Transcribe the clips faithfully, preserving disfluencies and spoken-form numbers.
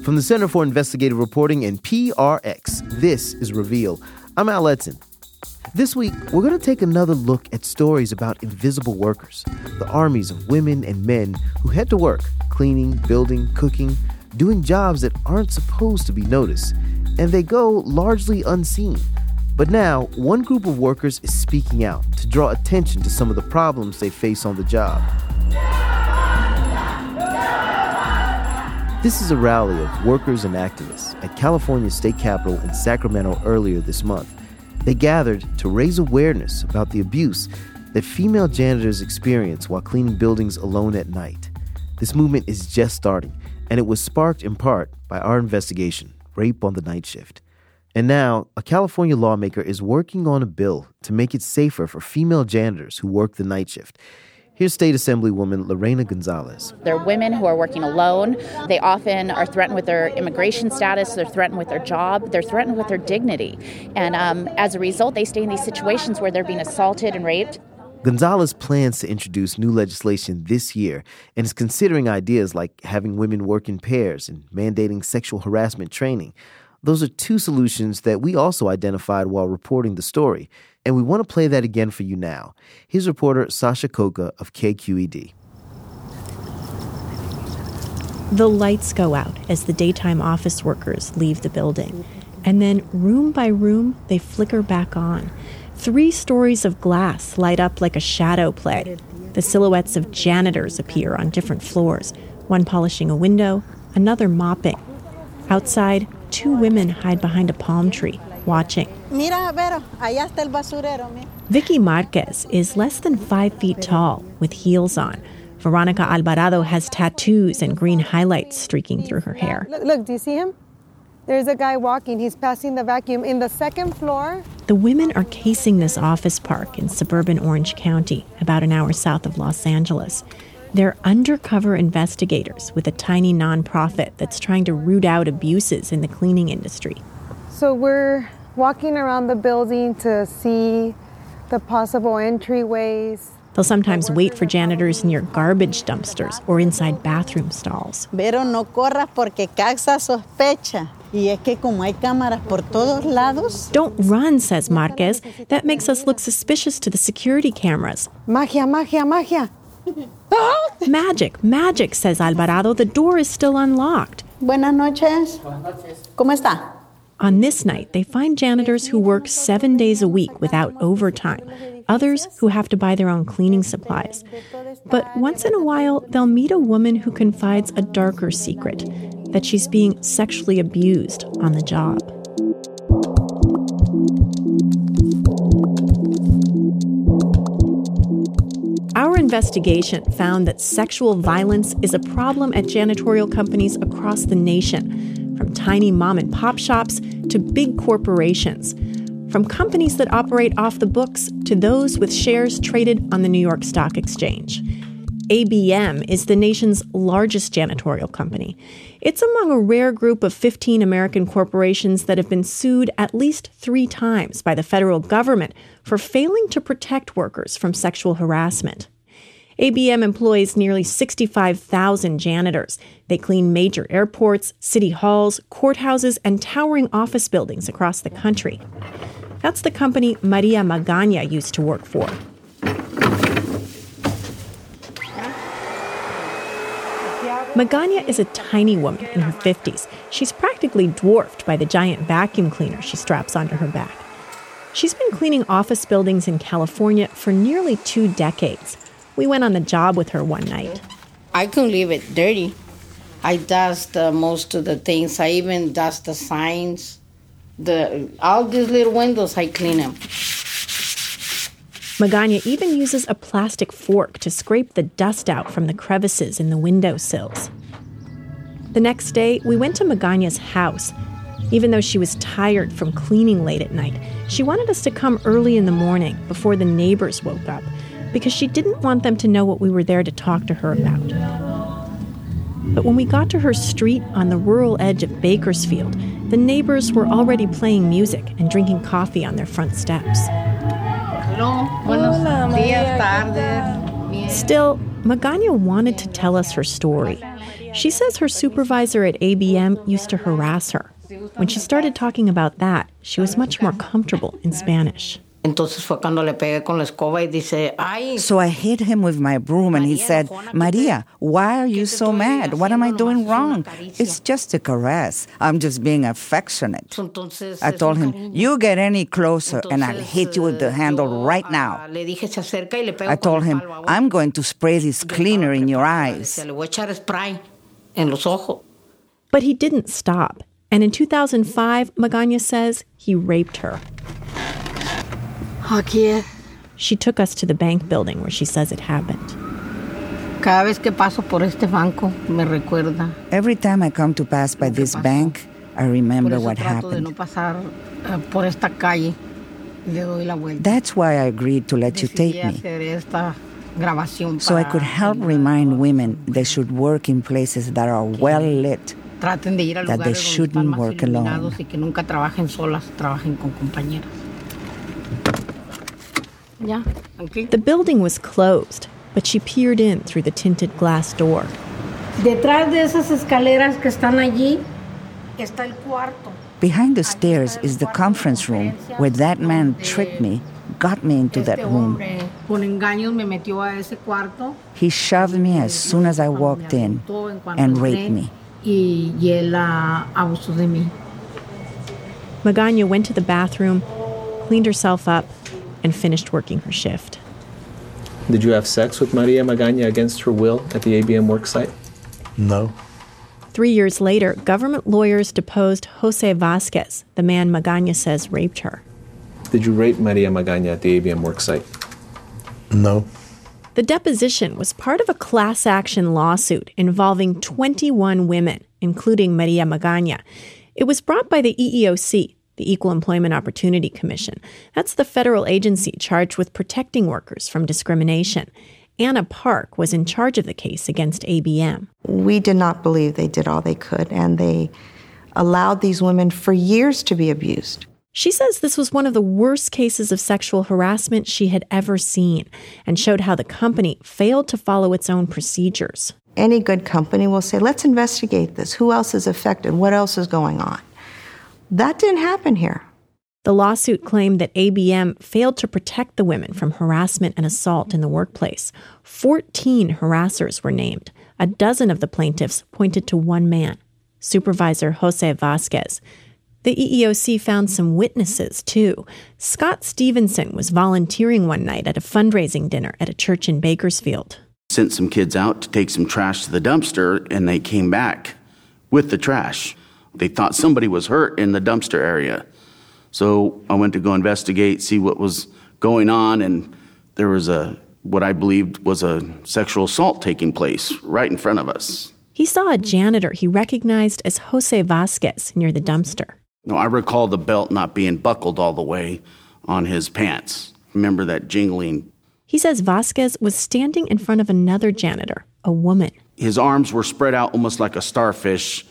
From the Center for Investigative Reporting and P R X, this is Reveal. I'm Al Letson. This week, we're going to take another look at stories about invisible workers, the armies of women and men who head to work, cleaning, building, cooking, doing jobs that aren't supposed to be noticed, and they go largely unseen. But now, one group of workers is speaking out to draw attention to some of the problems they face on the job. This is a rally of workers and activists at California's state capitol in Sacramento earlier this month. They gathered to raise awareness about the abuse that female janitors experience while cleaning buildings alone at night. This movement is just starting, and it was sparked in part by our investigation, Rape on the Night Shift. And now, a California lawmaker is working on a bill to make it safer for female janitors who work the night shift. Here's State Assemblywoman Lorena Gonzalez. They're women who are working alone. They often are threatened with their immigration status. They're threatened with their job. They're threatened with their dignity. And um, as a result, they stay in these situations where they're being assaulted and raped. Gonzalez plans to introduce new legislation this year and is considering ideas like having women work in pairs and mandating sexual harassment training. Those are two solutions that we also identified while reporting the story, and we want to play that again for you now. Here's reporter Sasha Khokha of K Q E D. The lights go out as the daytime office workers leave the building, and then room by room, they flicker back on. Three stories of glass light up like a shadow play. The silhouettes of janitors appear on different floors, one polishing a window, another mopping. Outside, two women hide behind a palm tree, watching. Mira, Vero, allá está el basurero. Vicky Marquez is less than five feet tall, with heels on. Veronica Alvarado has tattoos and green highlights streaking through her hair. Look, look, do you see him? There's a guy walking. He's passing the vacuum in the second floor. The women are casing this office park in suburban Orange County, about an hour south of Los Angeles. They're undercover investigators with a tiny nonprofit that's trying to root out abuses in the cleaning industry. So we're walking around the building to see the possible entryways. They'll sometimes wait for janitors near garbage dumpsters or inside bathroom stalls. Pero no corras porque causa sospecha. Y es que como hay cámaras por todos lados. Don't run, says Marquez. That makes us look suspicious to the security cameras. Magia, magia, magia. Magic, magic, says Alvarado. The door is still unlocked. Buenas noches. ¿Cómo está? On this night, they find janitors who work seven days a week without overtime, others who have to buy their own cleaning supplies. But once in a while, they'll meet a woman who confides a darker secret, that she's being sexually abused on the job. Our investigation found that sexual violence is a problem at janitorial companies across the nation, from tiny mom-and-pop shops to big corporations, from companies that operate off the books to those with shares traded on the New York Stock Exchange. A B M is the nation's largest janitorial company. It's among a rare group of fifteen American corporations that have been sued at least three times by the federal government for failing to protect workers from sexual harassment. A B M employs nearly sixty-five thousand janitors. They clean major airports, city halls, courthouses, and towering office buildings across the country. That's the company Maria Magaña used to work for. Magaña is a tiny woman in her fifties. She's practically dwarfed by the giant vacuum cleaner she straps onto her back. She's been cleaning office buildings in California for nearly two decades. We went on the job with her one night. I couldn't leave it dirty. I dust uh, most of the things. I even dust the signs. The all these little windows, I clean them. Magaña even uses a plastic fork to scrape the dust out from the crevices in the windowsills. The next day, we went to Magaña's house. Even though she was tired from cleaning late at night, she wanted us to come early in the morning before the neighbors woke up, because she didn't want them to know what we were there to talk to her about. But when we got to her street on the rural edge of Bakersfield, the neighbors were already playing music and drinking coffee on their front steps. Hello, buenos días, tardes. Still, Magaña wanted to tell us her story. She says her supervisor at A B M used to harass her. When she started talking about that, she was much more comfortable in Spanish. So I hit him with my broom and he said, Maria, why are you so mad? What am I doing wrong? It's just a caress. I'm just being affectionate. I told him, you get any closer and I'll hit you with the handle right now. I told him, I'm going to spray this cleaner in your eyes. But he didn't stop. And in two thousand five, Magaña says he raped her. She took us to the bank building where she says it happened. Every time I come to pass by this bank, I remember what happened. That's why I agreed to let you tape me, so I could help remind women they should work in places that are well lit, that they shouldn't work alone. The building was closed, but she peered in through the tinted glass door. Behind the stairs is the conference room where that man tricked me, got me into that room. He shoved me as soon as I walked in and raped me. Magaña went to the bathroom, cleaned herself up, and finished working her shift. Did you have sex with Maria Magaña against her will at the A B M worksite? No. Three years later, government lawyers deposed Jose Vasquez, the man Magaña says raped her. Did you rape Maria Magaña at the A B M worksite? No. The deposition was part of a class action lawsuit involving twenty-one women, including Maria Magaña. It was brought by the E E O C, the Equal Employment Opportunity Commission. That's the federal agency charged with protecting workers from discrimination. Anna Park was in charge of the case against A B M. We did not believe they did all they could, and they allowed these women for years to be abused. She says this was one of the worst cases of sexual harassment she had ever seen, and showed how the company failed to follow its own procedures. Any good company will say, let's investigate this. Who else is affected? What else is going on? That didn't happen here. The lawsuit claimed that A B M failed to protect the women from harassment and assault in the workplace. Fourteen harassers were named. A dozen of the plaintiffs pointed to one man, Supervisor Jose Vasquez. The E E O C found some witnesses, too. Scott Stevenson was volunteering one night at a fundraising dinner at a church in Bakersfield. Sent some kids out to take some trash to the dumpster, and they came back with the trash. They thought somebody was hurt in the dumpster area. So I went to go investigate, see what was going on, and there was a what I believed was a sexual assault taking place right in front of us. He saw a janitor he recognized as Jose Vasquez near the dumpster. No, I recall the belt not being buckled all the way on his pants. Remember that jingling. He says Vasquez was standing in front of another janitor, a woman. His arms were spread out almost like a starfish,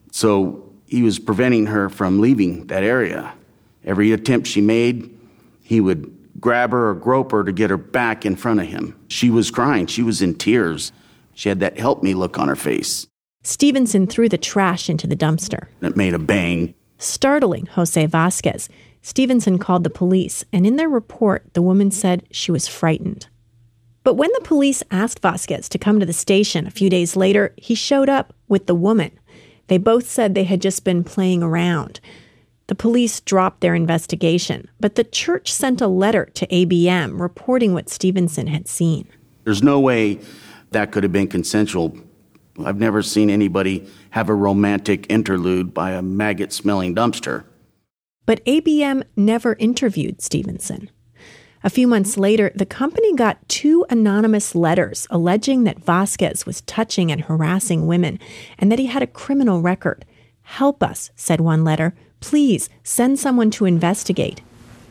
so he was preventing her from leaving that area. Every attempt she made, he would grab her or grope her to get her back in front of him. She was crying. She was in tears. She had that help me look on her face. Stevenson threw the trash into the dumpster. It made a bang. Startling Jose Vasquez, Stevenson called the police, and in their report, the woman said she was frightened. But when the police asked Vasquez to come to the station a few days later, he showed up with the woman. They both said they had just been playing around. The police dropped their investigation, but the church sent a letter to A B M reporting what Stevenson had seen. There's no way that could have been consensual. I've never seen anybody have a romantic interlude by a maggot-smelling dumpster. But A B M never interviewed Stevenson. A few months later, the company got two anonymous letters alleging that Vasquez was touching and harassing women and that he had a criminal record. "Help us," said one letter. "Please send someone to investigate."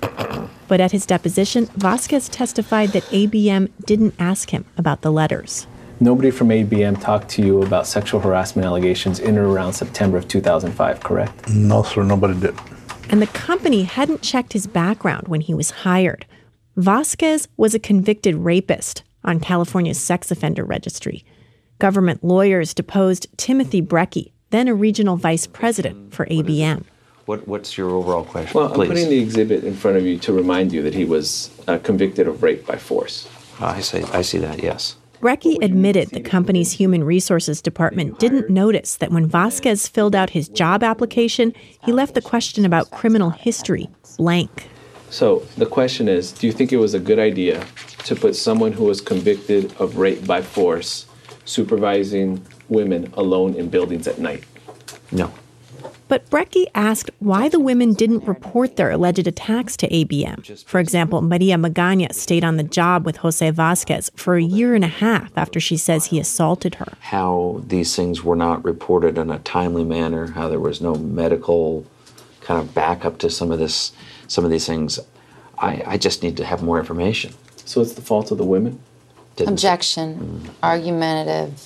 But at his deposition, Vasquez testified that A B M didn't ask him about the letters. Nobody from A B M talked to you about sexual harassment allegations in or around September of two thousand five, correct? No, sir, nobody did. And the company hadn't checked his background when he was hired. Vasquez was a convicted rapist on California's sex offender registry. Government lawyers deposed Timothy Brekke, then a regional vice president for A B M. What, what's your overall question, well, please? I'm putting the exhibit in front of you to remind you that he was uh, convicted of rape by force. Oh, I see, I see that, yes. Brekke admitted the company's human resources department didn't notice that when Vasquez filled out his job application, he left the question about criminal history blank. So the question is, do you think it was a good idea to put someone who was convicted of rape by force supervising women alone in buildings at night? No. But Brekke asked why the women didn't report their alleged attacks to A B M. For example, Maria Magaña stayed on the job with Jose Vasquez for a year and a half after she says he assaulted her. How these things were not reported in a timely manner, how there was no medical kind of backup to some of this, some of these things. I, I just need to have more information. So it's the fault of the women? Didn't Objection. Mm. Argumentative.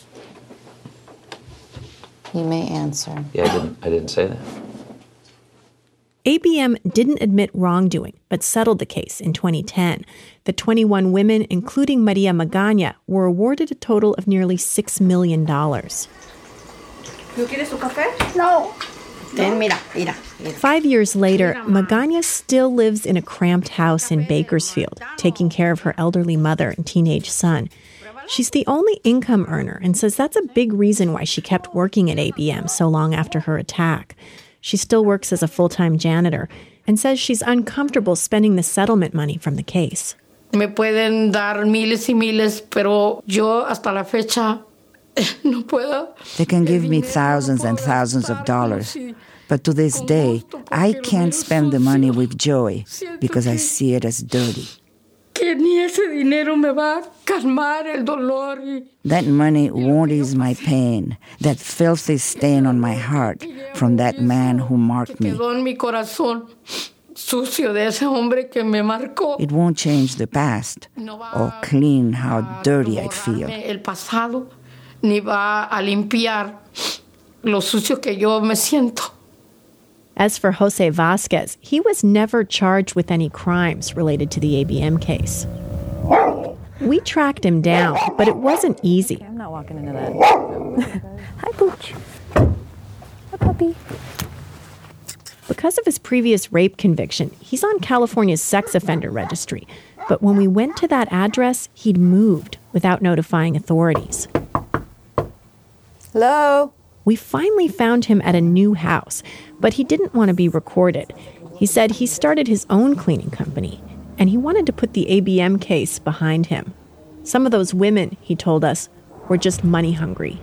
You may answer. Yeah, I didn't, I didn't say that. A B M didn't admit wrongdoing, but settled the case in twenty ten. The twenty-one women, including Maria Magaña, were awarded a total of nearly six million dollars. ¿No quieres tu café? No. Then mira, mira, mira. Five years later, Magaña still lives in a cramped house in Bakersfield, taking care of her elderly mother and teenage son. She's the only income earner and says that's a big reason why she kept working at A B M so long after her attack. She still works as a full-time janitor and says she's uncomfortable spending the settlement money from the case. Me pueden dar miles y miles, pero yo hasta la fecha no puedo. They can give me thousands and thousands of dollars, but to this day, I can't spend the money with joy because I see it as dirty. That money won't ease my pain, that filthy stain on my heart from that man who marked me. It won't change the past or clean how dirty I feel. As for Jose Vasquez, he was never charged with any crimes related to the A B M case. We tracked him down, but it wasn't easy. I'm not walking into that. Hi, Pooch. Hi, puppy. Because of his previous rape conviction, he's on California's sex offender registry. But when we went to that address, he'd moved without notifying authorities. Hello? We finally found him at a new house, but he didn't want to be recorded. He said he started his own cleaning company, and he wanted to put the A B M case behind him. Some of those women, he told us, were just money hungry.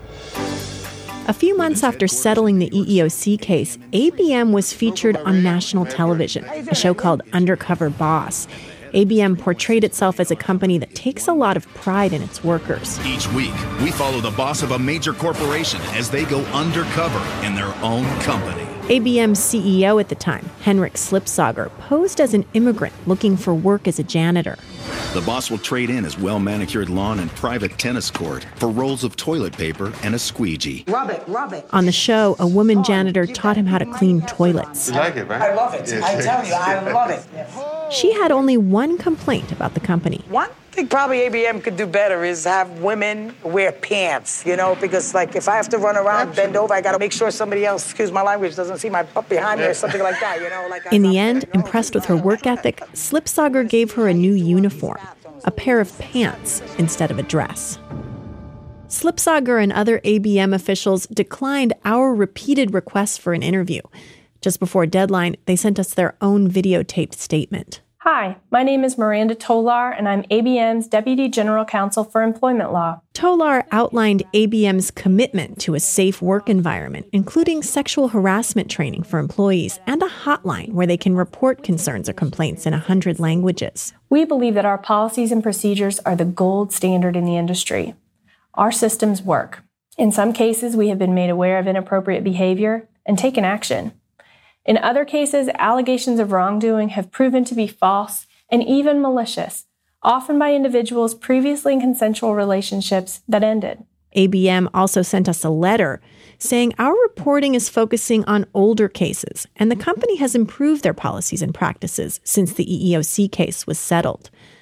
A few months after settling the E E O C case, A B M was featured on national television, a show called Undercover Boss. A B M portrayed itself as a company that takes a lot of pride in its workers. Each week, we follow the boss of a major corporation as they go undercover in their own company. A B M's C E O at the time, Henrik Slipsager, posed as an immigrant looking for work as a janitor. The boss will trade in his well-manicured lawn and private tennis court for rolls of toilet paper and a squeegee. Rub it, rub it. On the show, a woman janitor taught him how to clean toilets. You like it, right? I love it. I tell you, I love it. She had only one complaint about the company. One thing probably A B M could do better is have women wear pants, you know, because, like, if I have to run around, bend over, I got to make sure somebody else, excuse my language, doesn't see my butt behind me or something like that, you know. Like In the end, impressed with her work ethic, Slipsager gave her a new uniform, a pair of pants instead of a dress. Slipsager and other A B M officials declined our repeated requests for an interview. Just before deadline, they sent us their own videotaped statement. Hi, my name is Miranda Tolar, and I'm A B M's Deputy General Counsel for Employment Law. Tolar outlined A B M's commitment to a safe work environment, including sexual harassment training for employees and a hotline where they can report concerns or complaints in one hundred languages. We believe that our policies and procedures are the gold standard in the industry. Our systems work. In some cases, we have been made aware of inappropriate behavior and taken action. In other cases, allegations of wrongdoing have proven to be false and even malicious, often by individuals previously in consensual relationships that ended. A B M also sent us a letter saying our reporting is focusing on older cases, and the company has improved their policies and practices since the E E O C case was settled.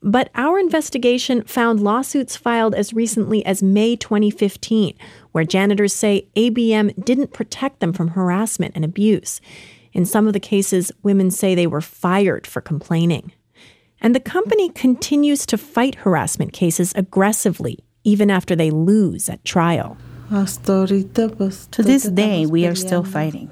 But our investigation found lawsuits filed as recently as May twenty fifteen, where janitors say A B M didn't protect them from harassment and abuse. In some of the cases, women say they were fired for complaining. And the company continues to fight harassment cases aggressively, even after they lose at trial. To this day, we are still fighting.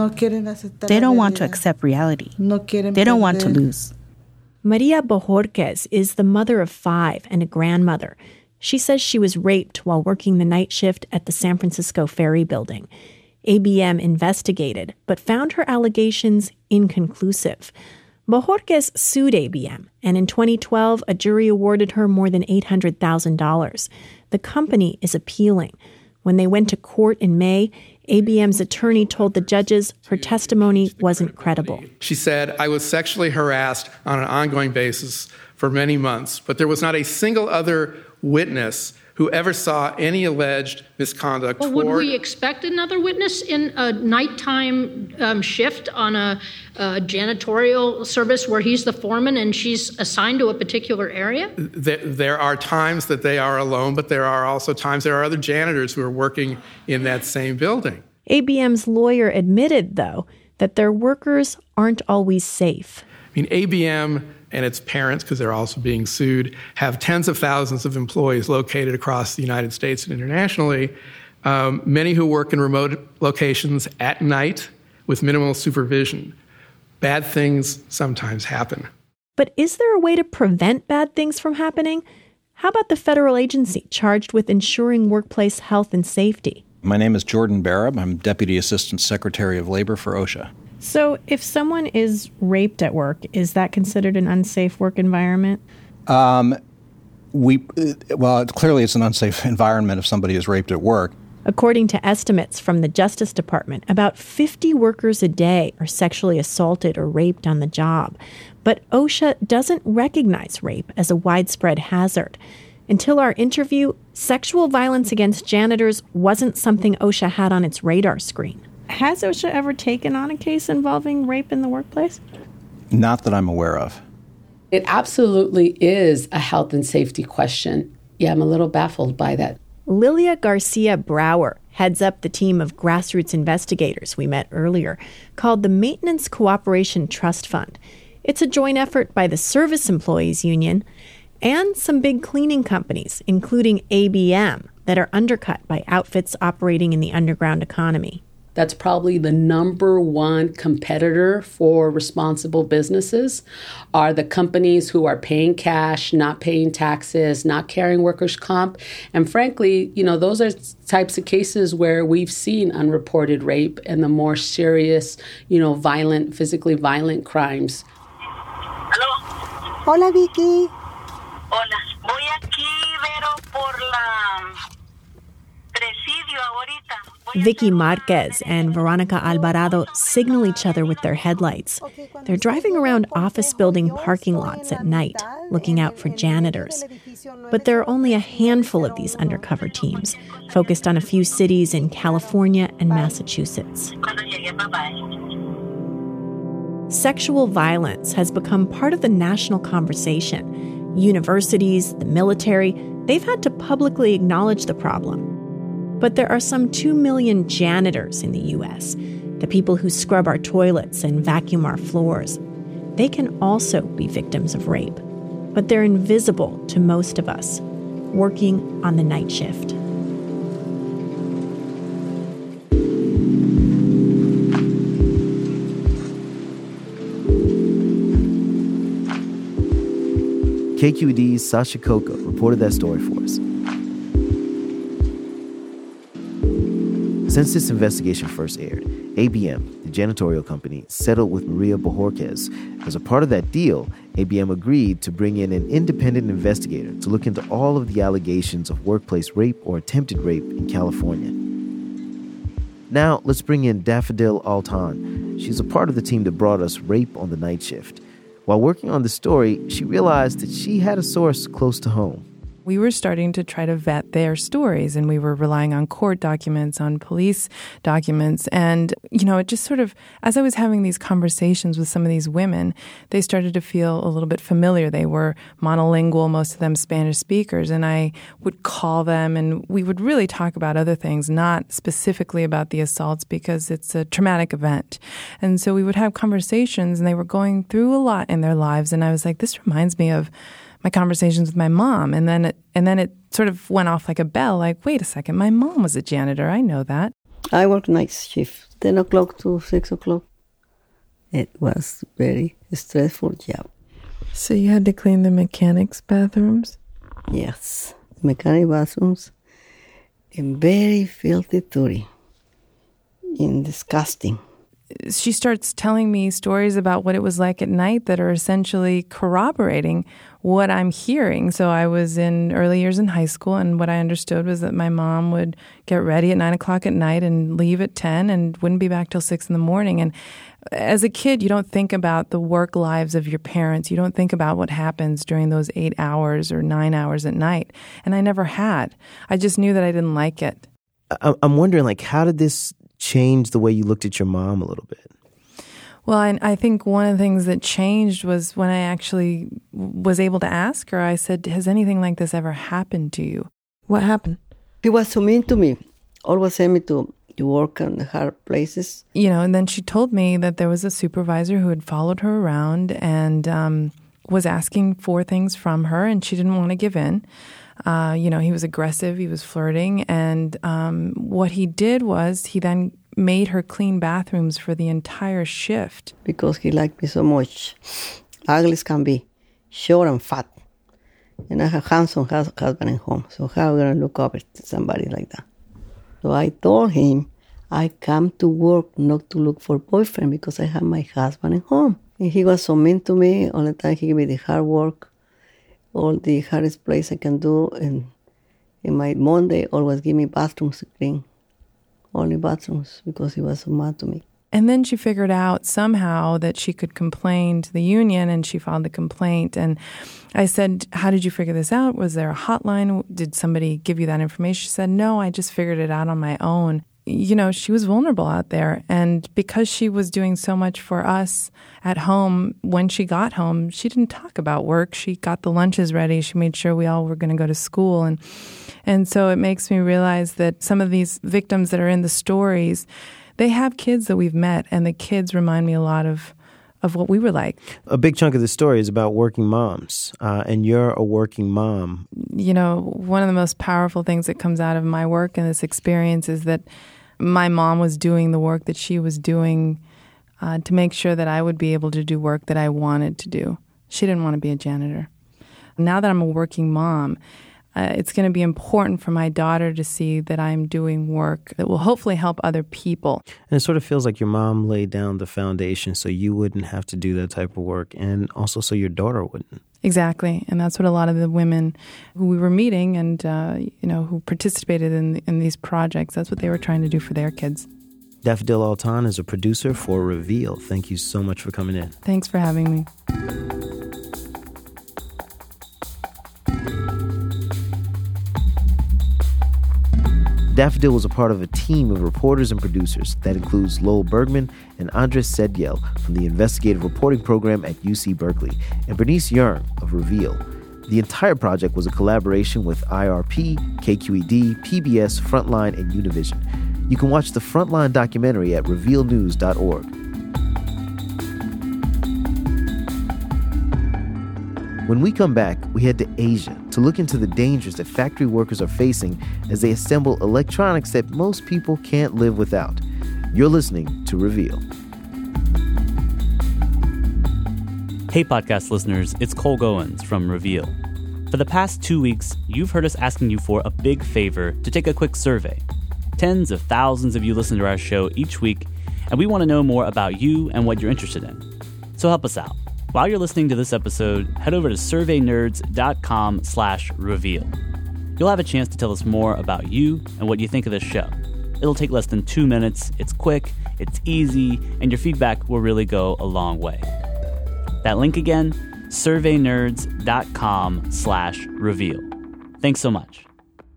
They don't want to accept reality. They don't want to lose. Maria Bojorquez is the mother of five and a grandmother. She says she was raped while working the night shift at the San Francisco Ferry Building. A B M investigated, but found her allegations inconclusive. Bojorquez sued A B M, and in twenty twelve, a jury awarded her more than eight hundred thousand dollars. The company is appealing. When they went to court in May, A B M's attorney told the judges her testimony wasn't credible. She said, I was sexually harassed on an ongoing basis for many months, but there was not a single other witness who ever saw any alleged misconduct. Well, toward... would we expect another witness in a nighttime um, shift on a, a janitorial service where he's the foreman and she's assigned to a particular area? There, there are times that they are alone, but there are also times there are other janitors who are working in that same building. A B M's lawyer admitted, though, that their workers aren't always safe. I mean, A B M and its parents, because they're also being sued, have tens of thousands of employees located across the United States and internationally, um, many who work in remote locations at night with minimal supervision. Bad things sometimes happen. But is there a way to prevent bad things from happening? How about the federal agency charged with ensuring workplace health and safety? My name is Jordan Barab. I'm Deputy Assistant Secretary of Labor for OSHA. So if someone is raped at work, is that considered an unsafe work environment? Um, we well, clearly it's an unsafe environment if somebody is raped at work. According to estimates from the Justice Department, about fifty workers a day are sexually assaulted or raped on the job. But OSHA doesn't recognize rape as a widespread hazard. Until our interview, sexual violence against janitors wasn't something OSHA had on its radar screen. Has OSHA ever taken on a case involving rape in the workplace? Not that I'm aware of. It absolutely is a health and safety question. Yeah, I'm a little baffled by that. Lilia Garcia Brower heads up the team of grassroots investigators we met earlier, called the Maintenance Cooperation Trust Fund. It's a joint effort by the Service Employees Union and some big cleaning companies, including A B M, that are undercut by outfits operating in the underground economy. That's probably the number one competitor for responsible businesses are the companies who are paying cash, not paying taxes, not carrying workers' comp. And frankly, you know, those are types of cases where we've seen unreported rape and the more serious, you know, violent, physically violent crimes. Hello? Hola, Vicky. Hola. Voy aquí, Vero, por la presidio ahorita. Vicky Marquez and Veronica Alvarado signal each other with their headlights. They're driving around office building parking lots at night, looking out for janitors. But there are only a handful of these undercover teams, focused on a few cities in California and Massachusetts. Sexual violence has become part of the national conversation. Universities, the military, they've had to publicly acknowledge the problem. But there are some two million janitors in the U S, the people who scrub our toilets and vacuum our floors. They can also be victims of rape, but they're invisible to most of us, working on the night shift. K Q E D's Sasha Coco reported that story for us. Since this investigation first aired, A B M, the janitorial company, settled with Maria Bojorquez. As a part of that deal, A B M agreed to bring in an independent investigator to look into all of the allegations of workplace rape or attempted rape in California. Now, let's bring in Daffodil Altan. She's a part of the team that brought us Rape on the Night Shift. While working on the story, she realized that she had a source close to home. We were starting to try to vet their stories, and we were relying on court documents, on police documents. And, you know, it just sort of, as I was having these conversations with some of these women, they started to feel a little bit familiar. They were monolingual, most of them Spanish speakers, and I would call them, and we would really talk about other things, not specifically about the assaults, because it's a traumatic event. And so we would have conversations, and they were going through a lot in their lives, and I was like, this reminds me of my conversations with my mom. And then it, and then it sort of went off like a bell, like, wait a second, my mom was a janitor. I know that. I worked night shift, ten o'clock to six o'clock. It was very stressful job. So you had to clean the mechanics' bathrooms? Yes, mechanic bathrooms. And very filthy, dirty and disgusting. She starts telling me stories about what it was like at night that are essentially corroborating what I'm hearing. So I was in early years in high school, and what I understood was that my mom would get ready at nine o'clock at night and leave at ten and wouldn't be back till six in the morning. And as a kid, you don't think about the work lives of your parents. You don't think about what happens during those eight hours or nine hours at night. And I never had. I just knew that I didn't like it. I'm wondering, like, how did this change the way you looked at your mom a little bit? Well, I, I think one of the things that changed was when I actually was able to ask her. I said, has anything like this ever happened to you? What happened? He was so mean to me. Always sent me to, to work in the hard places. You know, and then she told me that there was a supervisor who had followed her around and um, was asking for things from her, and she didn't want to give in. Uh, you know, he was aggressive, he was flirting, and um, what he did was he then made her clean bathrooms for the entire shift. Because he liked me so much. Ugly as can be, short and fat. And I have a handsome husband at home, so how am I going to look up to somebody like that? So I told him, I come to work not to look for boyfriend because I have my husband at home. And he was so mean to me. All the time he gave me the hard work. All the hardest place I can do, and in my Monday always give me bathrooms to clean, only bathrooms, because he was so mad to me. And then she figured out somehow that she could complain to the union, and she filed the complaint. And I said, how did you figure this out? Was there a hotline? Did somebody give you that information? She said, no, I just figured it out on my own. You know, she was vulnerable out there. And because she was doing so much for us at home, when she got home, she didn't talk about work. She got the lunches ready. She made sure we all were going to go to school. And and so it makes me realize that some of these victims that are in the stories, they have kids that we've met, and the kids remind me a lot of of what we were like. A big chunk of the story is about working moms, uh, and you're a working mom. You know, one of the most powerful things that comes out of my work and this experience is that my mom was doing the work that she was doing uh, to make sure that I would be able to do work that I wanted to do. She didn't want to be a janitor. Now that I'm a working mom, uh, it's going to be important for my daughter to see that I'm doing work that will hopefully help other people. And it sort of feels like your mom laid down the foundation so you wouldn't have to do that type of work, and also so your daughter wouldn't. Exactly, and that's what a lot of the women who we were meeting and uh, you know who participated in in these projects, that's what they were trying to do for their kids. Daffodil Altan is a producer for Reveal. Thank you so much for coming in. Thanks for having me. Daffodil was a part of a team of reporters and producers that includes Lowell Bergman and Andres Sediel from the investigative reporting program at U C Berkeley, and Bernice Yearn of Reveal. The entire project was a collaboration with I R P, K Q E D, P B S, Frontline, and Univision. You can watch the Frontline documentary at reveal news dot org. When we come back, we head to Asia to look into the dangers that factory workers are facing as they assemble electronics that most people can't live without. You're listening to Reveal. Hey podcast listeners, it's Cole Goins from Reveal. For the past two weeks, you've heard us asking you for a big favor to take a quick survey. Tens of thousands of you listen to our show each week, and we want to know more about you and what you're interested in. So help us out. While you're listening to this episode, head over to survey nerds dot com slash reveal. You'll have a chance to tell us more about you and what you think of this show. It'll take less than two minutes, it's quick, it's easy, and your feedback will really go a long way. That link again, survey nerds dot com slash reveal. Thanks so much.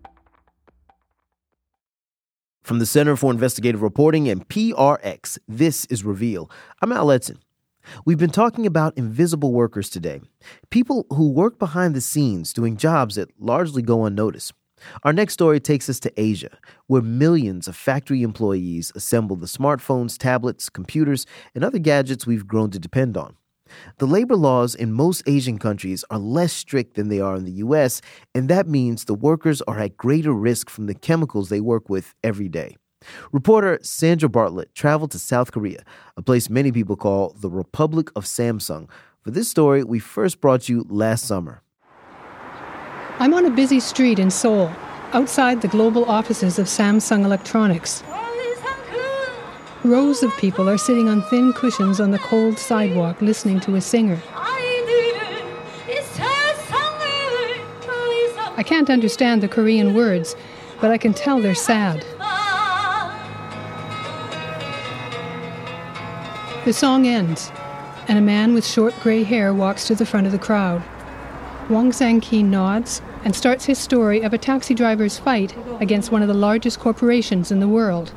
From the Center for Investigative Reporting and P R X, this is Reveal. I'm Al Edson. We've been talking about invisible workers today, people who work behind the scenes doing jobs that largely go unnoticed. Our next story takes us to Asia, where millions of factory employees assemble the smartphones, tablets, computers, and other gadgets we've grown to depend on. The labor laws in most Asian countries are less strict than they are in the U S, and that means the workers are at greater risk from the chemicals they work with every day. Reporter Sandra Bartlett traveled to South Korea, a place many people call the Republic of Samsung. For this story, we first brought you last summer. I'm on a busy street in Seoul, outside the global offices of Samsung Electronics. Rows of people are sitting on thin cushions on the cold sidewalk listening to a singer. I can't understand the Korean words, but I can tell they're sad. The song ends, and a man with short gray hair walks to the front of the crowd. Wong Sang-ki nods and starts his story of a taxi driver's fight against one of the largest corporations in the world.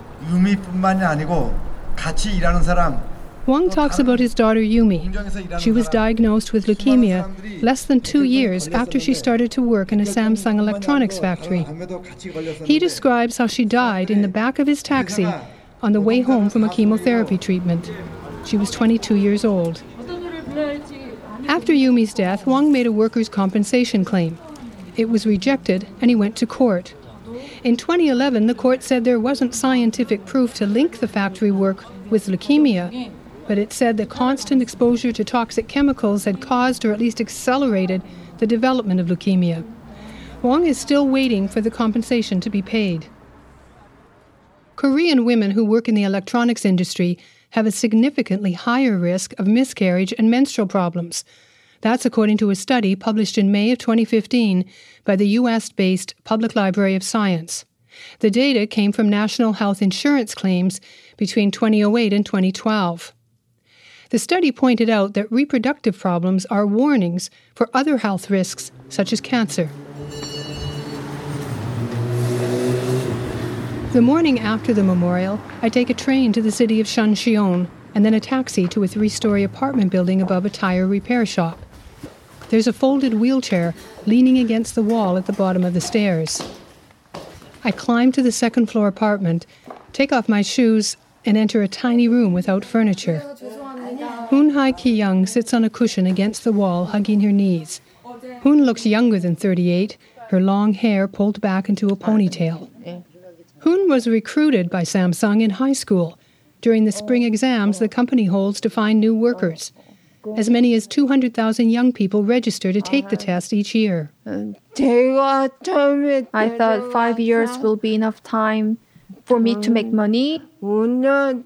Wong talks about his daughter Yumi. She was diagnosed with leukemia less than two years after she started to work in a Samsung Electronics factory. He describes how she died in the back of his taxi on the way home from a chemotherapy treatment. She was twenty-two years old. After Yumi's death, Wong made a workers' compensation claim. It was rejected, and he went to court. In twenty eleven, the court said there wasn't scientific proof to link the factory work with leukemia, but it said that constant exposure to toxic chemicals had caused or at least accelerated the development of leukemia. Wong is still waiting for the compensation to be paid. Korean women who work in the electronics industry have a significantly higher risk of miscarriage and menstrual problems. That's according to a study published in May of twenty fifteen by the U S-based Public Library of Science. The data came from national health insurance claims between twenty oh eight and twenty twelve. The study pointed out that reproductive problems are warnings for other health risks, such as cancer. The morning after the memorial, I take a train to the city of Shancheon and then a taxi to a three-story apartment building above a tire repair shop. There's a folded wheelchair leaning against the wall at the bottom of the stairs. I climb to the second-floor apartment, take off my shoes, and enter a tiny room without furniture. Hoon Hai Ki-young sits on a cushion against the wall, hugging her knees. Hoon looks younger than thirty-eight, her long hair pulled back into a ponytail. Hoon was recruited by Samsung in high school. During the spring exams the company holds to find new workers. As many as two hundred thousand young people register to take the test each year. I thought five years will be enough time for me to make money and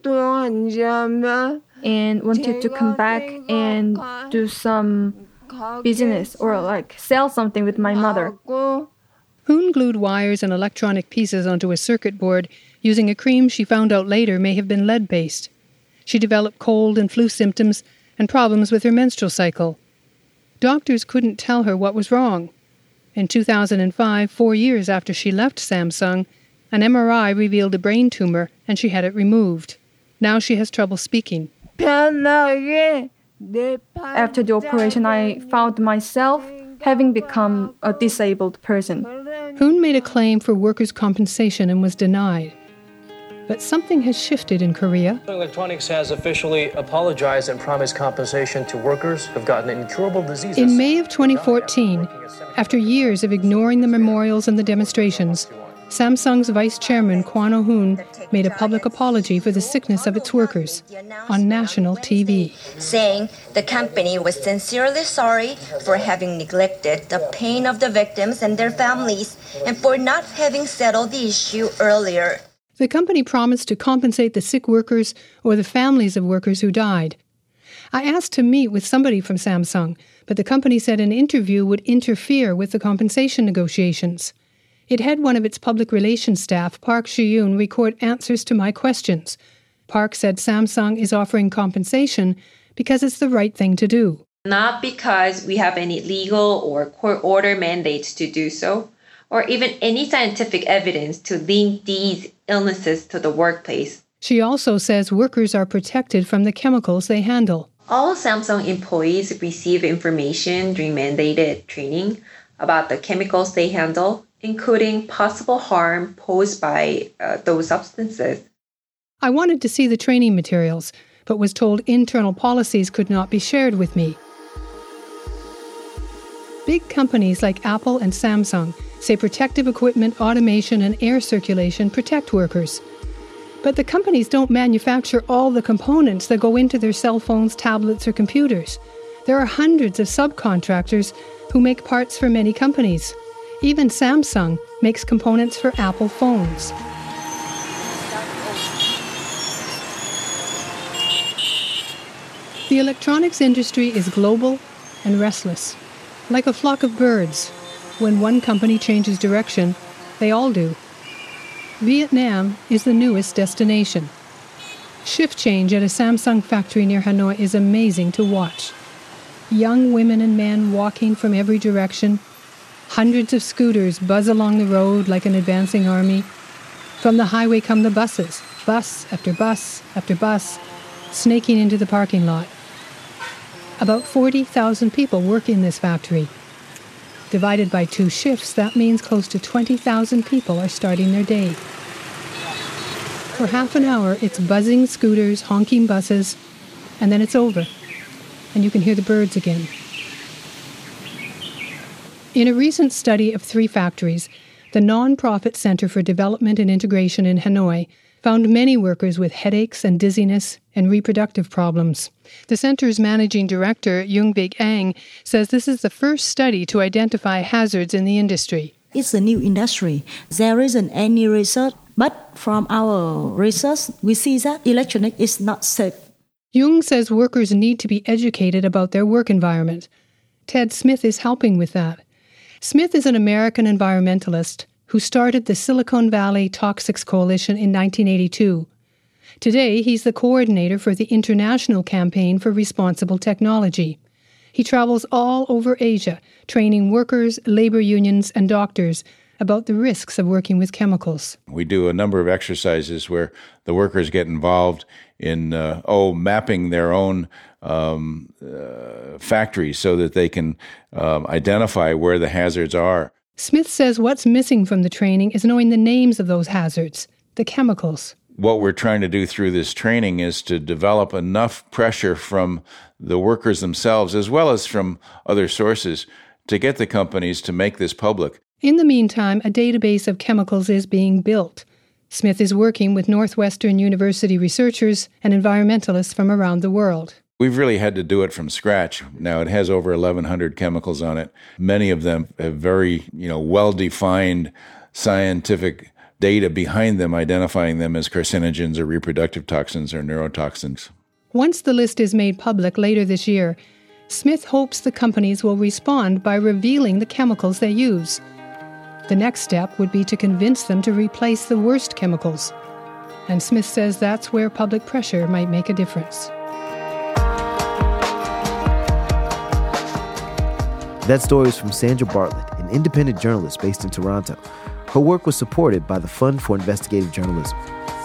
wanted to come back and do some business or like sell something with my mother. Hoon glued wires and electronic pieces onto a circuit board using a cream she found out later may have been lead-based. She developed cold and flu symptoms and problems with her menstrual cycle. Doctors couldn't tell her what was wrong. In two thousand five, four years after she left Samsung, an M R I revealed a brain tumor and she had it removed. Now she has trouble speaking. After the operation, I found myself having become a disabled person. Hoon made a claim for workers' compensation and was denied. But something has shifted in Korea. Electronics has officially apologized and promised compensation to workers who've gotten incurable diseases. In May of twenty fourteen, after years of ignoring the memorials and the demonstrations, Samsung's vice chairman Kwon Oh-hoon made a public apology for the sickness of its workers on national T V. Saying the company was sincerely sorry for having neglected the pain of the victims and their families and for not having settled the issue earlier. The company promised to compensate the sick workers or the families of workers who died. I asked to meet with somebody from Samsung, but the company said an interview would interfere with the compensation negotiations. It had one of its public relations staff, Park Shi-yoon, record answers to my questions. Park said Samsung is offering compensation because it's the right thing to do. Not because we have any legal or court order mandates to do so. or even any scientific evidence to link these illnesses to the workplace. She also says workers are protected from the chemicals they handle. All Samsung employees receive information during mandated training about the chemicals they handle, including possible harm posed by uh, those substances. I wanted to see the training materials, but was told internal policies could not be shared with me. Big companies like Apple and Samsung say protective equipment, automation, and air circulation protect workers. But the companies don't manufacture all the components that go into their cell phones, tablets, or computers. There are hundreds of subcontractors who make parts for many companies. Even Samsung makes components for Apple phones. The electronics industry is global and restless. Like a flock of birds, when one company changes direction, they all do. Vietnam is the newest destination. Shift change at a Samsung factory near Hanoi is amazing to watch. Young women and men walking from every direction. Hundreds of scooters buzz along the road like an advancing army. From the highway come the buses, bus after bus after bus, snaking into the parking lot. About forty thousand people work in this factory. Divided by two shifts, that means close to twenty thousand people are starting their day. For half an hour, it's buzzing scooters, honking buses, and then it's over, and you can hear the birds again. In a recent study of three factories, the Non-Profit Center for Development and Integration in Hanoi found many workers with headaches and dizziness and reproductive problems. The center's managing director, Yoongbik Ang, says this is the first study to identify hazards in the industry. It's a new industry. There isn't any research, but from our research, we see that electronics is not safe. Jung says workers need to be educated about their work environment. Ted Smith is helping with that. Smith is an American environmentalist who started the Silicon Valley Toxics Coalition in nineteen eighty-two. Today, he's the coordinator for the International Campaign for Responsible Technology. He travels all over Asia, training workers, labor unions, and doctors about the risks of working with chemicals. We do a number of exercises where the workers get involved in, uh, oh, mapping their own um, uh, factories so that they can um, identify where the hazards are. Smith says what's missing from the training is knowing the names of those hazards, the chemicals. What we're trying to do through this training is to develop enough pressure from the workers themselves, as well as from other sources, to get the companies to make this public. In the meantime, a database of chemicals is being built. Smith is working with Northwestern University researchers and environmentalists from around the world. We've really had to do it from scratch. Now, it has over eleven hundred chemicals on it. Many of them have very, you know, well-defined scientific data behind them, identifying them as carcinogens or reproductive toxins or neurotoxins. Once the list is made public later this year, Smith hopes the companies will respond by revealing the chemicals they use. The next step would be to convince them to replace the worst chemicals. And Smith says that's where public pressure might make a difference. That story is from Sandra Bartlett, an independent journalist based in Toronto. Her work was supported by the Fund for Investigative Journalism.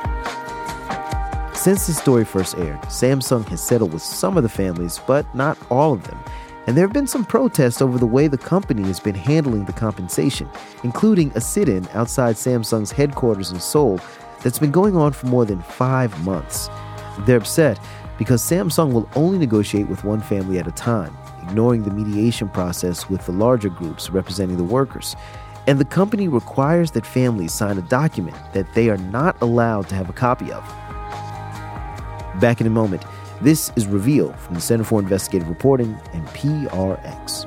Since this story first aired, Samsung has settled with some of the families, but not all of them. And there have been some protests over the way the company has been handling the compensation, including a sit-in outside Samsung's headquarters in Seoul that's been going on for more than five months. They're upset because Samsung will only negotiate with one family at a time, ignoring the mediation process with the larger groups representing the workers. And the company requires that families sign a document that they are not allowed to have a copy of. Back in a moment. This is Reveal from the Center for Investigative Reporting and P R X.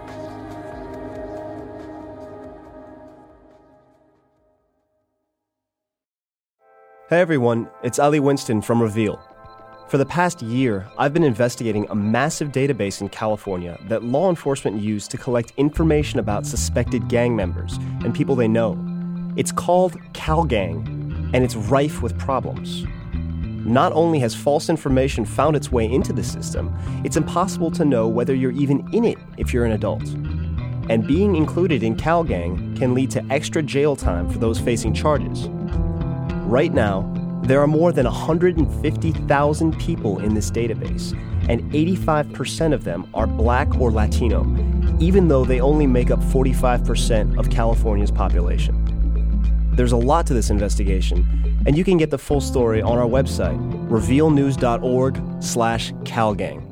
Hey everyone, it's Ali Winston from Reveal. For the past year, I've been investigating a massive database in California that law enforcement use to collect information about suspected gang members and people they know. It's called CalGang, and it's rife with problems. Not only has false information found its way into the system, it's impossible to know whether you're even in it if you're an adult. and being included in CalGang can lead to extra jail time for those facing charges. Right now, there are more than one hundred fifty thousand people in this database, and eighty-five percent of them are Black or Latino, even though they only make up forty-five percent of California's population. There's a lot to this investigation, and you can get the full story on our website, reveal news dot org slash CalGang.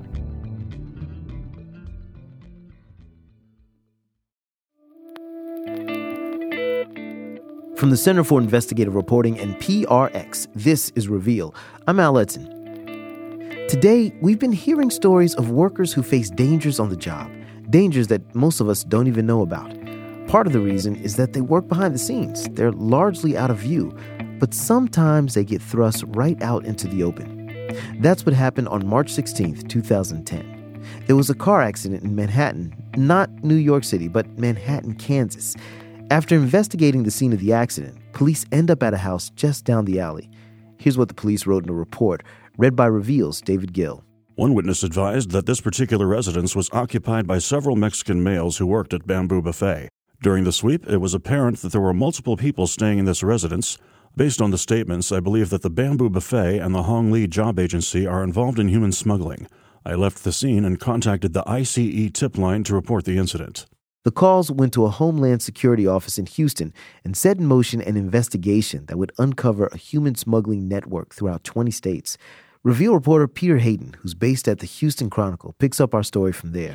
From the Center for Investigative Reporting and P R X, this is Reveal. I'm Al Edson. Today, we've been hearing stories of workers who face dangers on the job, dangers that most of us don't even know about. Part of the reason is that they work behind the scenes. They're largely out of view, but sometimes they get thrust right out into the open. That's what happened on March sixteenth, twenty ten. There was a car accident in Manhattan, not New York City, but Manhattan, Kansas. After investigating the scene of the accident, police end up at a house just down the alley. Here's what the police wrote in a report, read by Reveal's David Gill. One witness advised that this particular residence was occupied by several Mexican males who worked at Bamboo Buffet. During the sweep, it was apparent that there were multiple people staying in this residence. Based on the statements, I believe that the Bamboo Buffet and the Hong Li Job Agency are involved in human smuggling. I left the scene and contacted the I C E tip line to report the incident. The calls went to a Homeland Security office in Houston and set in motion an investigation that would uncover a human smuggling network throughout twenty states. Reveal reporter Peter Hayden, who's based at the Houston Chronicle, picks up our story from there.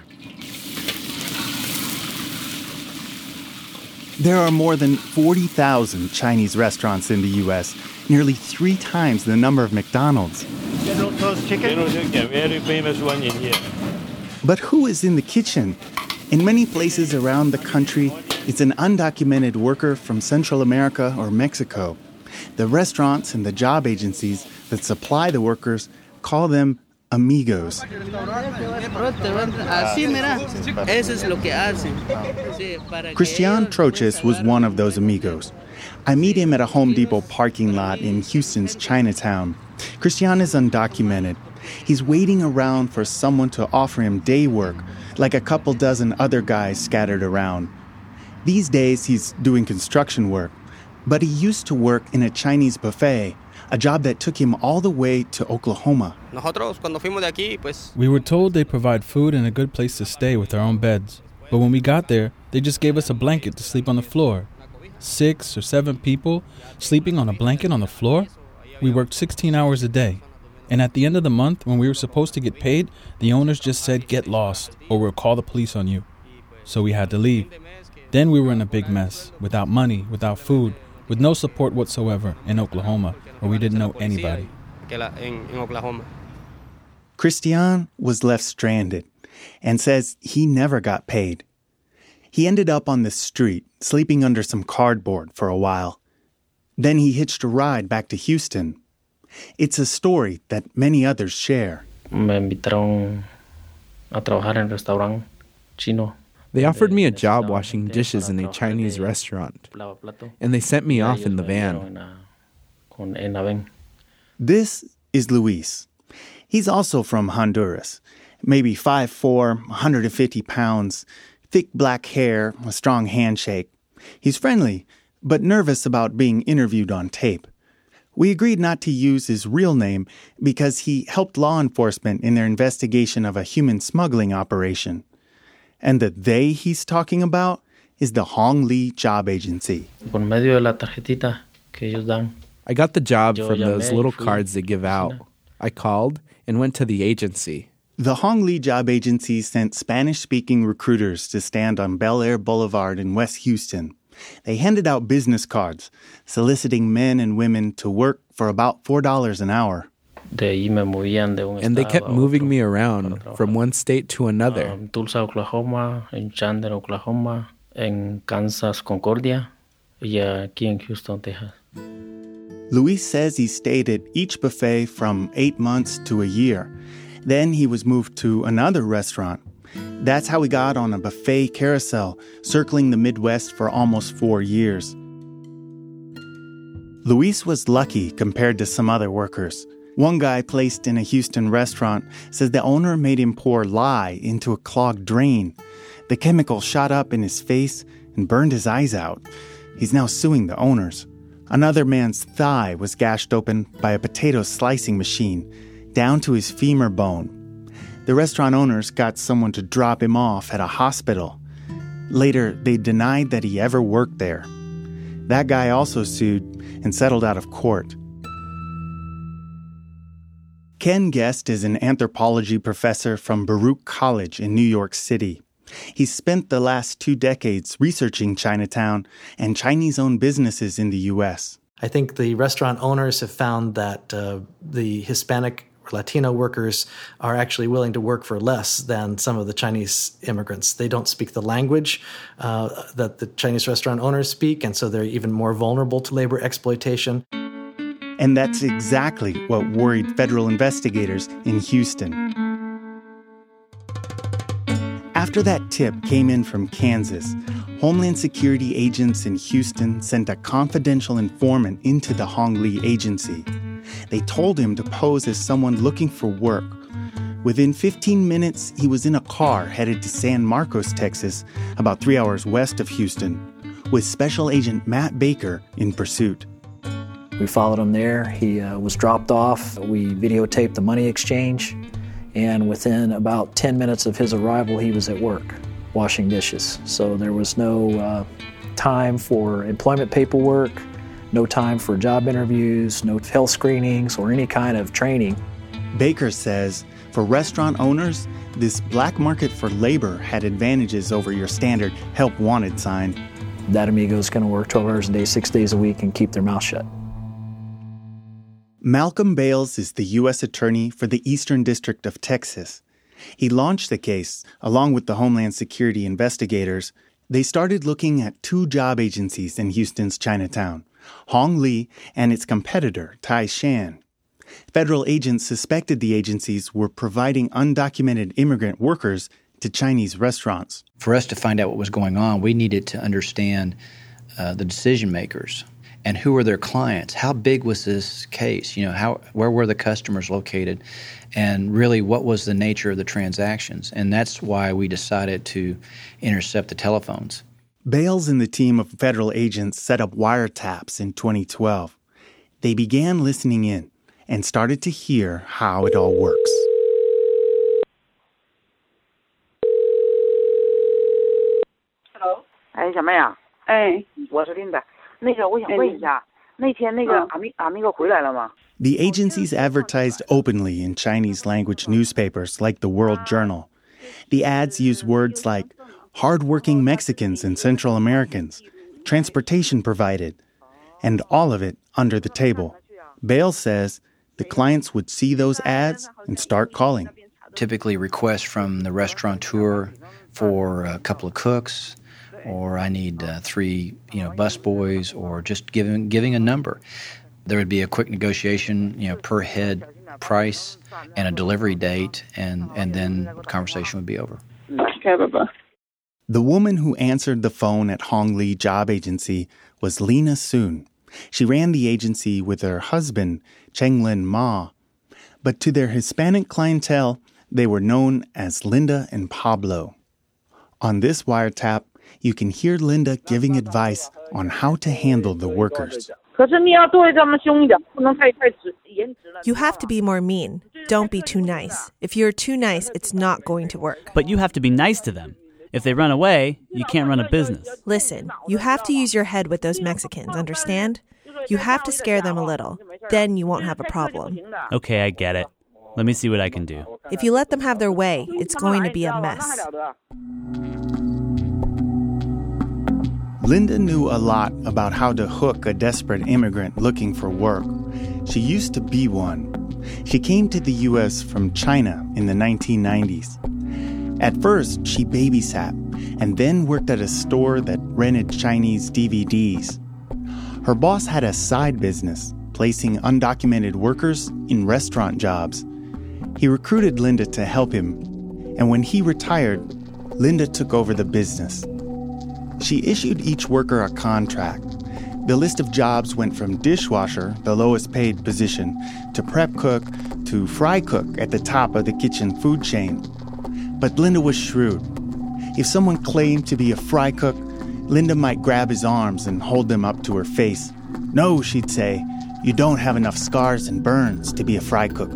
There are more than forty thousand Chinese restaurants in the U S, nearly three times the number of McDonald's. General Tso's chicken? Very famous one in here. But who is in the kitchen? In many places around the country, it's an undocumented worker from Central America or Mexico. The restaurants and the job agencies that supply the workers call them amigos. Christian Troches was one of those amigos. I meet him at a Home Depot parking lot in Houston's Chinatown. Christian is undocumented. He's waiting around for someone to offer him day work, like a couple dozen other guys scattered around. These days, he's doing construction work, but he used to work in a Chinese buffet, a job that took him all the way to Oklahoma. We were told they provide food and a good place to stay with our own beds. But when we got there, they just gave us a blanket to sleep on the floor. Six or seven people sleeping on a blanket on the floor? We worked sixteen hours a day. And at the end of the month, when we were supposed to get paid, the owners just said, get lost, or we'll call the police on you. So we had to leave. Then we were in a big mess, without money, without food, with no support whatsoever in Oklahoma, where we didn't know anybody. Christian was left stranded and says he never got paid. He ended up on the street, sleeping under some cardboard for a while. Then he hitched a ride back to Houston. It's a story that many others share. They offered me a job washing dishes in a Chinese restaurant, and they sent me off in the van. This is Luis. He's also from Honduras, maybe five foot four, one hundred fifty pounds, thick black hair, a strong handshake. He's friendly, but nervous about being interviewed on tape. We agreed not to use his real name because he helped law enforcement in their investigation of a human smuggling operation. And the they he's talking about is the Hong Li Job Agency. I got the job from those little cards they give out. I called and went to the agency. The Hong Li Job Agency sent Spanish-speaking recruiters to stand on Bel Air Boulevard in West Houston. They handed out business cards, soliciting men and women to work for about four dollars an hour. And they kept moving me around from one state to another. Um, Tulsa, Oklahoma, en Chandler, Oklahoma, en Kansas, Concordia, y aquí en Houston, Texas. Luis says he stayed at each buffet from eight months to a year. Then he was moved to another restaurant. That's how he got on a buffet carousel, circling the Midwest for almost four years. Luis was lucky compared to some other workers. One guy placed in a Houston restaurant says the owner made him pour lye into a clogged drain. The chemical shot up in his face and burned his eyes out. He's now suing the owners. Another man's thigh was gashed open by a potato slicing machine, down to his femur bone. The restaurant owners got someone to drop him off at a hospital. Later, they denied that he ever worked there. That guy also sued and settled out of court. Ken Guest is an anthropology professor from Baruch College in New York City. He's spent the last two decades researching Chinatown and Chinese-owned businesses in the U S. I think the restaurant owners have found that uh, the Hispanic or Latino workers are actually willing to work for less than some of the Chinese immigrants. They don't speak the language uh, that the Chinese restaurant owners speak, and so they're even more vulnerable to labor exploitation. And that's exactly what worried federal investigators in Houston. After that tip came in from Kansas, Homeland Security agents in Houston sent a confidential informant into the Hong Li agency. They told him to pose as someone looking for work. Within fifteen minutes, he was in a car headed to San Marcos, Texas, about three hours west of Houston, with Special Agent Matt Baker in pursuit. We followed him there. He uh, was dropped off. We videotaped the money exchange. And within about ten minutes of his arrival, he was at work, washing dishes. So there was no uh, time for employment paperwork, no time for job interviews, no health screenings, or any kind of training. Baker says, for restaurant owners, this black market for labor had advantages over your standard help wanted sign. That amigo's going to work twelve hours a day, six days a week, and keep their mouth shut. Malcolm Bales is the U S attorney for the Eastern District of Texas. He launched the case, along with the Homeland Security investigators. They started looking at two job agencies in Houston's Chinatown, Hong Li and its competitor, Tai Shan. Federal agents suspected the agencies were providing undocumented immigrant workers to Chinese restaurants. For us to find out what was going on, we needed to understand uh, the decision makers. And who were their clients? How big was this case? You know, how where were the customers located? And really, what was the nature of the transactions? And that's why we decided to intercept the telephones. Bales and the team of federal agents set up wiretaps in twenty twelve. They began listening in and started to hear how it all works. Hello. 哎，小妹啊。哎，我是林的。 那个，我想问一下，那天那个阿米阿米哥回来了吗？ The agencies advertised openly in Chinese-language newspapers like the World Journal. The ads use words like hard-working Mexicans and Central Americans, transportation provided, and all of it under the table. Bales says the clients would see those ads and start calling. Typically requests from the restaurateur for a couple of cooks, or I need uh, three, you know, busboys, or just giving giving a number. There would be a quick negotiation, you know, per head price and a delivery date, and, and then the conversation would be over. The woman who answered the phone at Hong Li Job Agency was Lena Soon. She ran the agency with her husband, Chenglin Ma. But to their Hispanic clientele, they were known as Linda and Pablo. On this wiretap, you can hear Linda giving advice on how to handle the workers. You have to be more mean. Don't be too nice. If you're too nice, it's not going to work. But you have to be nice to them. If they run away, you can't run a business. Listen, you have to use your head with those Mexicans, understand? You have to scare them a little. Then you won't have a problem. Okay, I get it. Let me see what I can do. If you let them have their way, it's going to be a mess. Linda knew a lot about how to hook a desperate immigrant looking for work. She used to be one. She came to the U S from China in the nineteen nineties. At first, she babysat and then worked at a store that rented Chinese D V Ds. Her boss had a side business, placing undocumented workers in restaurant jobs. He recruited Linda to help him, and when he retired, Linda took over the business. She issued each worker a contract. The list of jobs went from dishwasher, the lowest paid position, to prep cook, to fry cook at the top of the kitchen food chain. But Linda was shrewd. If someone claimed to be a fry cook, Linda might grab his arms and hold them up to her face. No, she'd say, you don't have enough scars and burns to be a fry cook.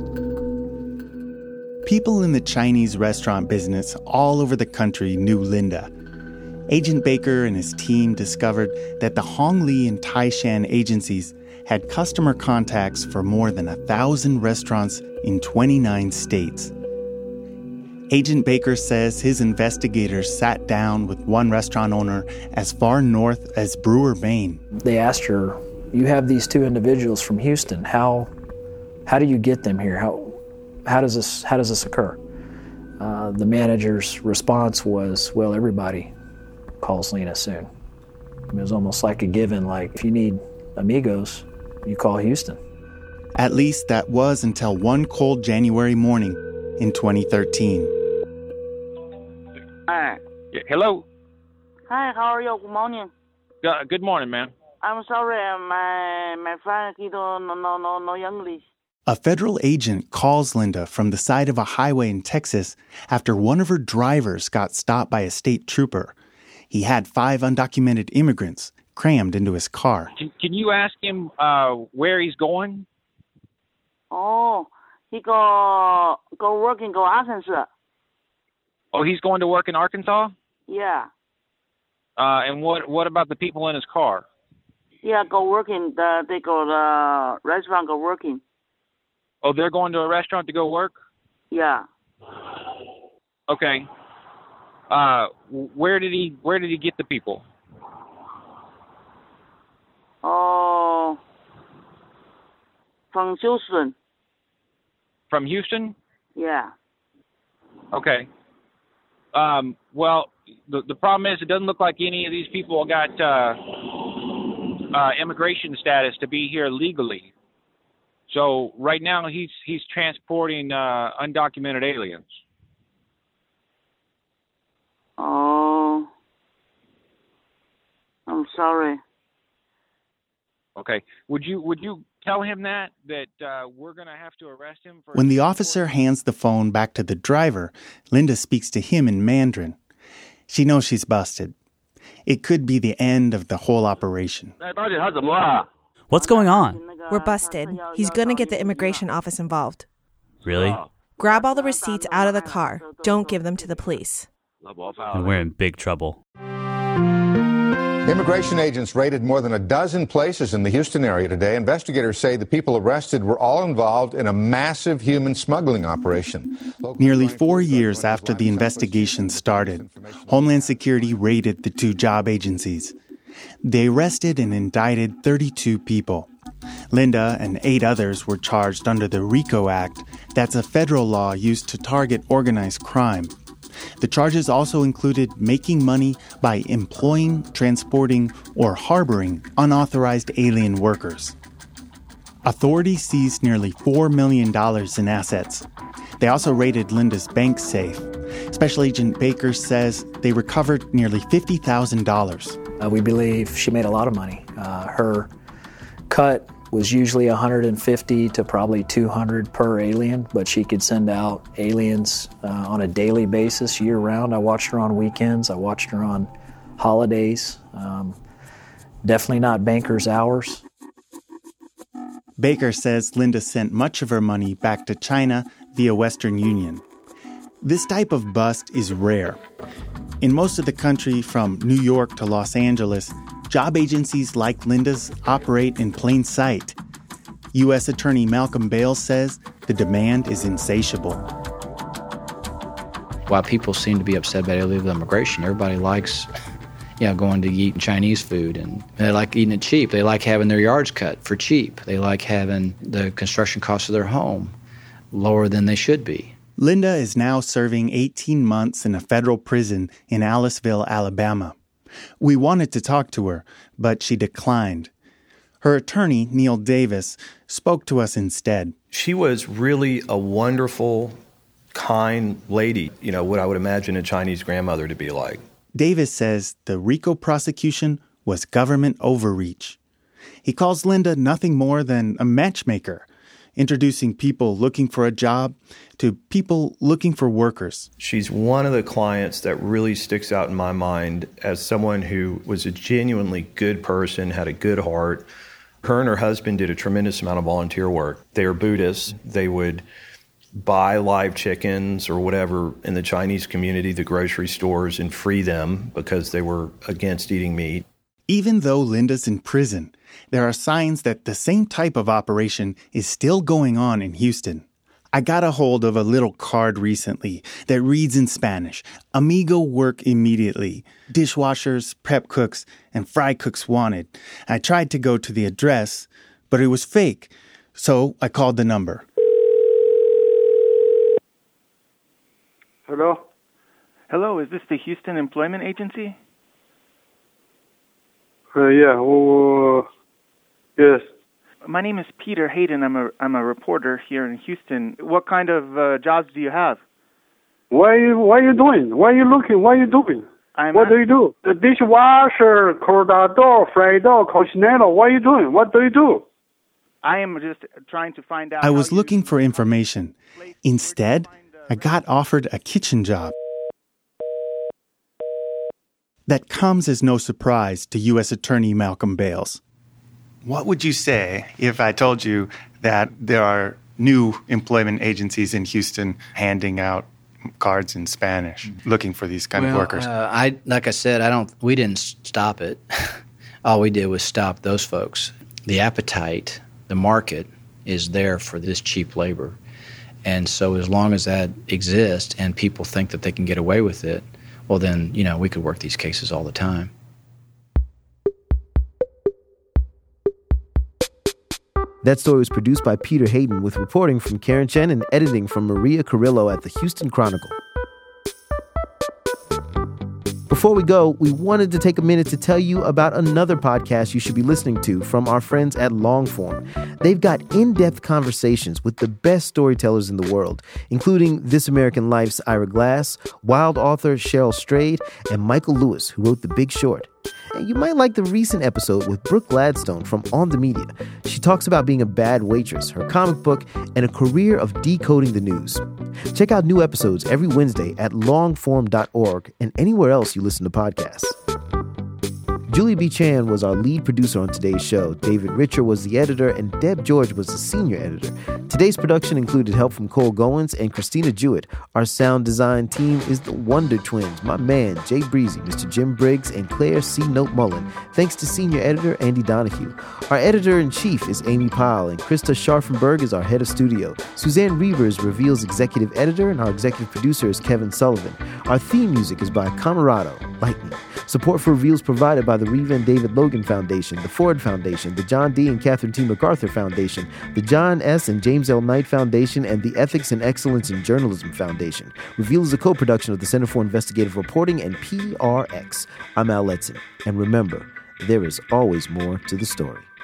People in the Chinese restaurant business all over the country knew Linda. Agent Baker and his team discovered that the Hongli and Taishan agencies had customer contacts for more than a thousand restaurants in twenty-nine states. Agent Baker says his investigators sat down with one restaurant owner as far north as Brewer, Maine. They asked her, you have these two individuals from Houston. How how do you get them here? How how does this how does this occur? Uh, the manager's response was, well, everybody calls Lena soon. It was almost like a given, like if you need amigos, you call Houston. At least that was until one cold January morning in twenty thirteen. Hi. Yeah, hello. Hi, how are you? Good morning. Uh, good morning, ma'am. I'm sorry, my my friend he don't know no no no English. A federal agent calls Linda from the side of a highway in Texas after one of her drivers got stopped by a state trooper. He had five undocumented immigrants crammed into his car. Can, can you ask him uh, where he's going? Oh, he go go work in go Arkansas. Oh, he's going to work in Arkansas? Yeah. Uh, and what what about the people in his car? Yeah, go working. The, they go to the restaurant go working. Oh, they're going to a restaurant to go work? Yeah. Okay. Uh, where did he where did he get the people? Oh, from Houston. From Houston? Yeah. Okay. Um, well, the the problem is it doesn't look like any of these people got uh, uh, immigration status to be here legally. So right now he's he's transporting uh, undocumented aliens. Oh, I'm sorry. Okay. Would you would you tell him that that uh, we're going to have to arrest him for? When the officer hands the phone back to the driver, Linda speaks to him in Mandarin. She knows she's busted. It could be the end of the whole operation. What's going on? We're busted. He's going to get the immigration office involved. Really? Grab all the receipts out of the car. Don't give them to the police. And we're in big trouble. Immigration agents raided more than a dozen places in the Houston area today. Investigators say the people arrested were all involved in a massive human smuggling operation. Nearly four years after the investigation started, Homeland Security raided the two job agencies. They arrested and indicted thirty-two people. Linda and eight others were charged under the RICO Act. That's a federal law used to target organized crime. The charges also included making money by employing, transporting, or harboring unauthorized alien workers. Authorities seized nearly four million dollars in assets. They also raided Linda's bank safe. Special Agent Baker says they recovered nearly fifty thousand dollars. Uh, we believe she made a lot of money. Uh, her cut was usually one hundred fifty to probably two hundred per alien, but she could send out aliens uh, on a daily basis year-round. I watched her on weekends. I watched her on holidays. Um, definitely not banker's hours. Baker says Linda sent much of her money back to China via Western Union. This type of bust is rare. In most of the country, from New York to Los Angeles, job agencies like Linda's operate in plain sight. U S Attorney Malcolm Bales says the demand is insatiable. While people seem to be upset about illegal immigration, everybody likes, you know, going to eat Chinese food, and they like eating it cheap. They like having their yards cut for cheap. They like having the construction costs of their home lower than they should be. Linda is now serving eighteen months in a federal prison in Aliceville, Alabama. We wanted to talk to her, but she declined. Her attorney, Neil Davis, spoke to us instead. She was really a wonderful, kind lady, you know, what I would imagine a Chinese grandmother to be like. Davis says the RICO prosecution was government overreach. He calls Linda nothing more than a matchmaker. introducing people looking for a job to people looking for workers. She's one of the clients that really sticks out in my mind as someone who was a genuinely good person, had a good heart. Her and her husband did a tremendous amount of volunteer work. They are Buddhists. They would buy live chickens or whatever in the Chinese community, the grocery stores, and free them because they were against eating meat. Even though Linda's in prison, there are signs that the same type of operation is still going on in Houston. I got a hold of a little card recently that reads in Spanish, Amigo work immediately. Dishwashers, prep cooks, and fry cooks wanted. I tried to go to the address, but it was fake, so I called the number. Hello? Hello, is this the Houston Employment Agency? Uh, yeah, well, uh, yes. My name is Peter Hayden. I'm a I'm a reporter here in Houston. What kind of uh, jobs do you have? What are you, what are you doing? What are you looking? What are you doing? I'm what at- do you do? The dishwasher, cortador, freidor, cocinero. What are you doing? What do you do? I am just trying to find out. I was looking for information. Instead, I got offered a kitchen job. That comes as no surprise to U S Attorney Malcolm Bales. What would you say if I told you that there are new employment agencies in Houston handing out cards in Spanish, looking for these kind well, of workers? Uh, I like I said, I don't. We didn't stop it. All we did was stop those folks. The appetite, the market, is there for this cheap labor, and so as long as that exists and people think that they can get away with it, well, then you know we could work these cases all the time. That story was produced by Peter Hayden with reporting from Karen Chen and editing from Maria Carrillo at the Houston Chronicle. Before we go, we wanted to take a minute to tell you about another podcast you should be listening to from our friends at Longform. They've got in-depth conversations with the best storytellers in the world, including This American Life's Ira Glass, Wild author Cheryl Strayed, and Michael Lewis, who wrote The Big Short. And you might like the recent episode with Brooke Gladstone from On the Media. She talks about being a bad waitress, her comic book, and a career of decoding the news. Check out new episodes every Wednesday at longform dot org and anywhere else you listen to podcasts. Julie B. Chan was our lead producer on today's show. David Richer was the editor, and Deb George was the senior editor. Today's production included help from Cole Goins and Christina Jewett. Our sound design team is the Wonder Twins, my man, Jay Breezy, Mister Jim Briggs, and Claire C. Note Mullen. Thanks to senior editor Andy Donahue. Our editor-in-chief is Amy Powell, and Krista Scharfenberg is our head of studio. Suzanne Reavers reveals executive editor, and our executive producer is Kevin Sullivan. Our theme music is by Camerado, Lightning. Support for Reveals provided by the Reva and David Logan Foundation, the Ford Foundation, the John D. and Catherine T. MacArthur Foundation, the John S. and James L. Knight Foundation, and the Ethics and Excellence in Journalism Foundation. Reveal is a co-production of the Center for Investigative Reporting and P R X. I'm Al Letson. And remember, there is always more to the story.